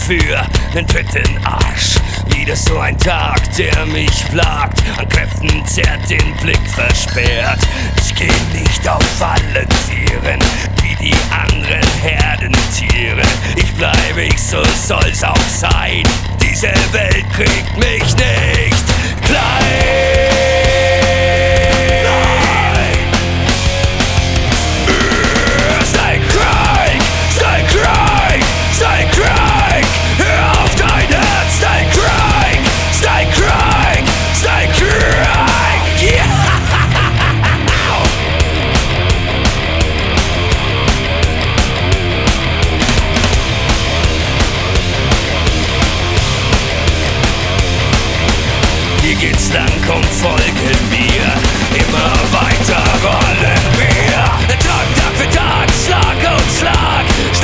für den dritten Arsch. Wieder so ein Tag, der mich plagt, an Kräften zerrt, den Blick versperrt. Ich geh nicht auf allen Vieren, wie die anderen Herdentiere. Ich bleibe, ich so soll's auch sein. Diese Welt kriegt mich nicht klein. Stay crying, stay crying, stay crying. Hör auf dein Herz, stay crying, stay crying, stay crying. Yeah. Hier geht's lang, komm, folge mir. Immer weiter rollen wir. Tag für Tag, Schlag auf Schlag.